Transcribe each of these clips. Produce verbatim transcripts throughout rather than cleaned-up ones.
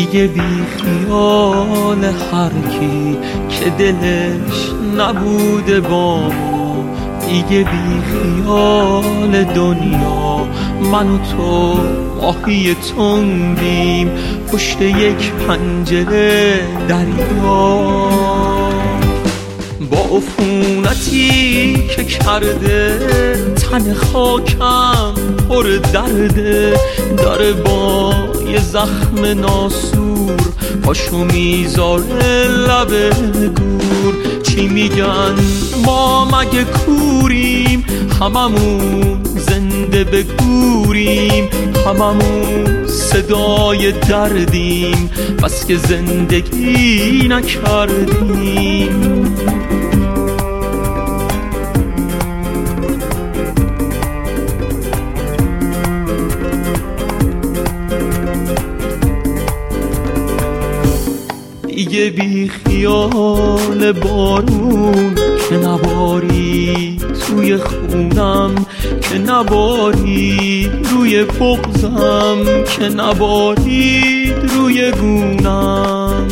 دیگه بی خیال هر کی که دلش نبوده با ما، دیگه بی خیال دنیا من و تو ماهی تنگیم پشت یک پنجره دریا. با عفونتی که کرده تن خاکم پر درده، داره با یه زخم ناسور پاشو میذاره لب گور. چی میگن ما مگه کوریم، هممون زنده به گوریم، هممون صدای دردیم بس که زندگی نکردیم. دیگه بی خیال بارون که نباری توی خونم، که نباری روی بغضم، که نباری روی گونم.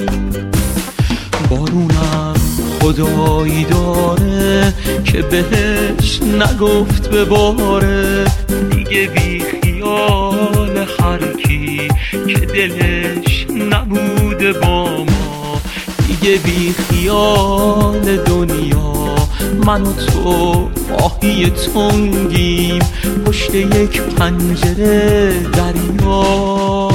بارونم خدایی داره که بهش نگفت بباره، دیگه بی خیال هر کی که دلش نبوده با ما، دیگه بی خیال دنیا من و تو ماهی تنگیم پشت یک پنجره دریا.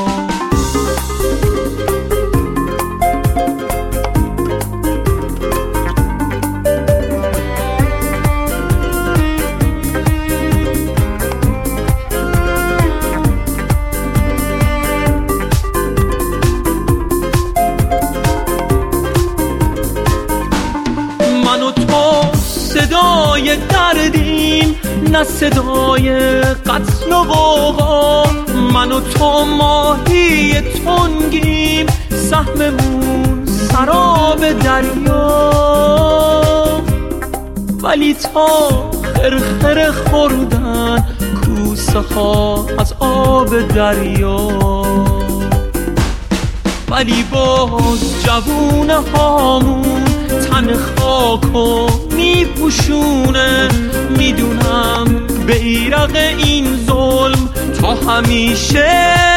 من و تو صدای دردیم نه صدای قتل و غوغا، من و تو ماهی تنگیم سهممون سراب دریا. ولی تا خرخره خوردن کوسه ها از آب دریا، ولی باز جوونه هامون تن خاکو میپوشونه. میدونم بیرق این ظلم تا همیشه